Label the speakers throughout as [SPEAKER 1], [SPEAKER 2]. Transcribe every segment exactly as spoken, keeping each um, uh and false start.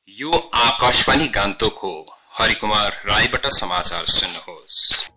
[SPEAKER 1] यो आकाशवाणी गान्तोक हो। हरिकुमार राईबाट समाचार सुन्नुहोस्।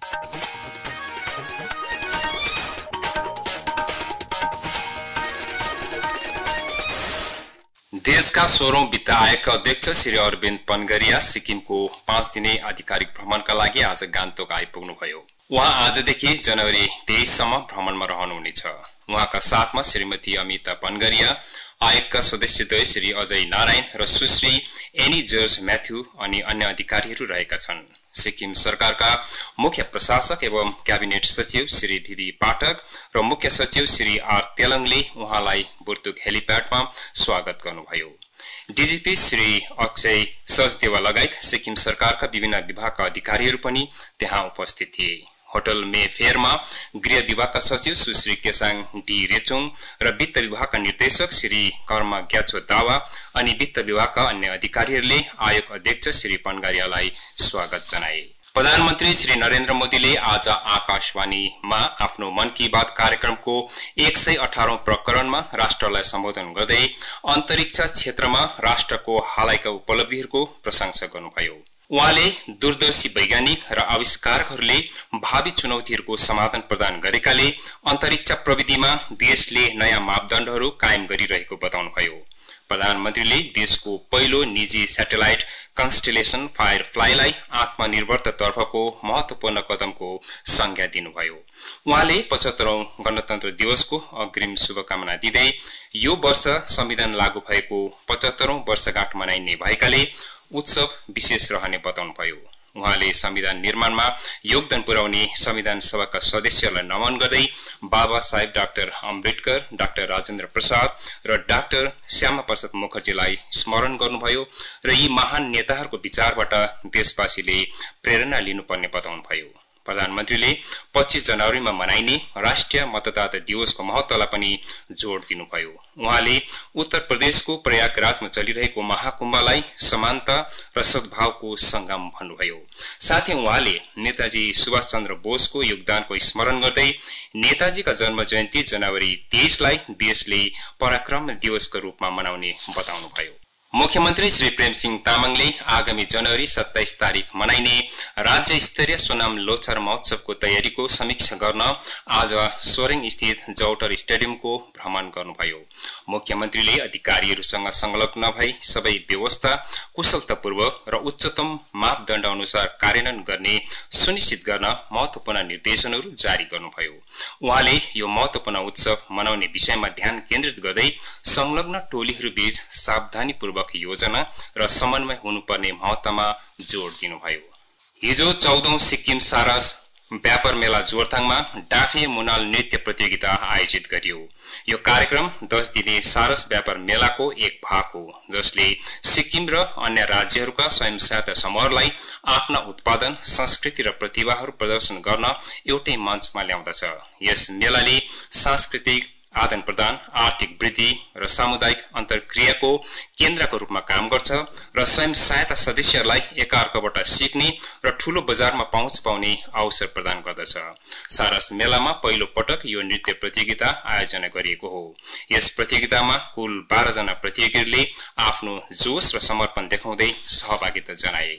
[SPEAKER 1] देशका सोह्रौं वित्त आयोगका अध्यक्ष श्री अरविन्द पनगरिया सिक्किमको पाँच दिने आधिकारिक भ्रमणका लागि आज गान्तोक आइपुग्नुभयो। उहाँ आजदेखि जनवरी तेइस सम्म भ्रमणमा रहनुहुनेछ। उहाँका साथमा श्रीमती अमिता पनगरिया, आयोगका सदस्यद्वय श्री अजय नारायण र सुश्री एनी जर्ज म्याथ्यू अनि अन्य अधिकारीहरू रहेका छन्। सिक्किम सरकारका मुख्य प्रशासक एवं क्याबिनेट सचिव श्री भिबी पाठक र मुख्य सचिव श्री आर तेलङले उहाँलाई बुर्तुक हेलिप्याडमा स्वागत गर्नुभयो। डीजीपी श्री अक्षय सचदेवा लगायत सिक्किम सरकारका विभिन्न विभागका अधिकारीहरू पनि त्यहाँ उपस्थित थिए। होटल मे फेयरमा गृह विभागका सचिव सुश्री केसाङ डी रेचुङ र वित्त विभागका निर्देशक श्री कर्मा ग्याचो दावा अनि वित्त विभागका अन्य अधिकारीहरूले आयोग अध्यक्ष श्री पनगरियालाई स्वागत जनाए। प्रधानमन्त्री श्री नरेन्द्र मोदीले आज आकाशवाणीमा आफ्नो मन की बात कार्यक्रमको एक सय अठारौं प्रकरणमा राष्ट्रलाई सम्बोधन गर्दै अन्तरिक्ष क्षेत्रमा राष्ट्रको हालैका उपलब्धिहरूको प्रशंसा गर्नुभयो। उहाँले दूरदर्शी वैज्ञानिक र आविष्कारकहरूले भावी चुनौतीहरूको समाधान प्रदान गरेकाले अन्तरिक्ष प्रविधिमा देशले नयाँ मापदण्डहरू कायम गरिरहेको बताउनुभयो। प्रधानमन्त्रीले देशको पहिलो निजी स्याटेलाइट कन्स्टेलेसन फायरफ्लाईलाई आत्मनिर्भरतातर्फको महत्वपूर्ण कदमको संज्ञा दिनुभयो। उहाँले पचहत्तरौं गणतन्त्र दिवसको अग्रिम शुभकामना दिँदै यो वर्ष संविधान लागू भएको पचहत्तरौं वर्षगाँठ मनाइने भएकाले उत्सव विशेष रहने बताउनुभयो। उहाँले संविधान निर्माणमा योगदान पुर्याउने संविधान सभाका सदस्यहरूलाई नमन गर्दै बाबा साहेब डाक्टर अम्बेडकर, डाक्टर राजेन्द्र प्रसाद र डाक्टर श्यामा प्रसाद मुखर्जीलाई स्मरण गर्नुभयो र यी महान नेताहरूको विचारबाट देशवासीले प्रेरणा लिनुपर्ने बताउनुभयो। प्रधानमन्त्रीले पच्चीस जनवरीमा मनाइने राष्ट्रिय मतदाता दिवसको महत्वलाई पनि जोड़ दिनुभयो। उहाँले उत्तर प्रदेशको प्रयागराजमा चलिरहेको महाकुम्भलाई समानता र सद्भावको संगम भन्नुभयो। साथै उहाँले नेताजी सुभाष चन्द्र बोसको योगदानको स्मरण गर्दै नेताजीका जन्म जयन्ती जनवरी तेइसलाई देशले पराक्रम दिवसको रूपमा मनाउने बताउनुभयो। मुख्यमन्त्री श्री प्रेमसिंह तामाङले आगामी जनवरी सत्ताइस तारिक मनाइने राज्य स्तरीय सोनाम लोछार महोत्सवको तयारीको समीक्षा गर्न आज सोरेङ स्थित जौटर स्टेडियमको भ्रमण गर्नुभयो। मुख्यमन्त्रीले अधिकारीहरूसँग संलग्न भई सबै व्यवस्था कुशलतापूर्वक र उच्चतम मापदण्ड अनुसार कार्यान्वयन गर्ने सुनिश्चित गर्न महत्वपूर्ण निर्देशनहरू जारी गर्नुभयो। उहाँले यो महत्वपूर्ण उत्सव मनाउने विषयमा ध्यान केन्द्रित गर्दै संलग्न टोलीहरूबीच सावधानीपूर्वक योजना र समन्वय हुनुपर्ने महत्त्वमा जोड़ दिनुभयो। हिजो चौधौं सिक्किम सारस व्यापार मेला जोरथाङमा डाफे मुनाल नृत्य प्रतियोगिता आयोजित गरियो। यो कार्यक्रम दस दिने सारस व्यापार मेलाको एक भाग हो, जसले सिक्किम र अन्य राज्यहरूका स्वयं सहायता समूहहरूलाई आफ्ना उत्पादन, संस्कृति र प्रतिभाहरू प्रदर्शन गर्न एउटै मञ्चमा ल्याउँदछ। यस मेलाले सांस्कृतिक आदान प्रदान, आर्थिक वृद्धि र सामुदायिक अन्तर्क्रियाको केन्द्रको रूपमा काम गर्छ र स्वयं सहायता सदस्यहरूलाई एकाअर्काबाट सिक्ने र ठूलो बजारमा पहुँच पाउने अवसर प्रदान गर्दछ। सारस मेलामा पहिलो पटक यो नृत्य प्रतियोगिता आयोजना गरिएको हो। यस प्रतियोगितामा कुल बाह्र जना प्रतियोगीहरूले आफ्नो जोश र समर्पण देखाउँदै सहभागिता जनाए।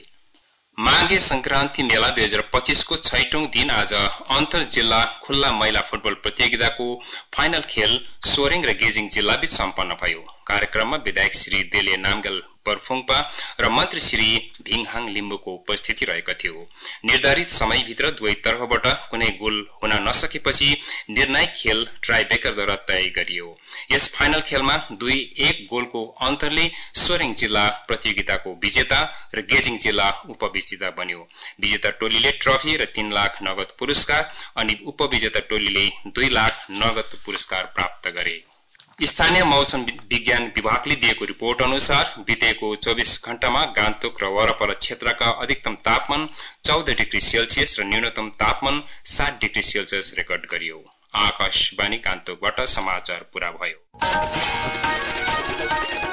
[SPEAKER 1] माघे संक्रान्ति मेला दुई हजार पच्चीस को छैटौं दिन आज अन्तर जिल्ला खुल्ला महिला फुटबल प्रतियोगिताको फाइनल खेल सोरेङ र गेजिङ जिल्लाबीच सम्पन्न भयो। कार्यक्रममा विधायक श्री देले नामगेल बर्फुङपा र मन्त्री श्री भिङहाङ लिम्बुको उपस्थिति रहेको थियो। निर्धारित समयभित्र दुवै तर्फबाट कुनै गोल हुन नसकेपछि निर्णायक खेल ट्राइब्रेकरद्वारा तय गरियो। यस फाइनल खेलमा दुई एक गोलको अन्तरले सोरेङ जिल्ला प्रतियोगिताको विजेता र गेजिङ जिल्ला उपविजेता बन्यो। विजेता टोलीले ट्रफी र तीन लाख नगद पुरस्कार अनि उपविजेता टोलीले दुई लाख नगद पुरस्कार प्राप्त गरे। स्थानीय मौसम विज्ञान विभागले दिएको रिपोर्ट अनुसार बितेको चौबीस घण्टामा गान्तोक र वरपर क्षेत्रका अधिकतम तापमान चौध डिग्री सेल्सियस र न्यूनतम तापमान सात डिग्री सेल्सियस रेकर्ड गरियो। आकाशवाणी गान्तोकबाट समाचार पूरा भयो।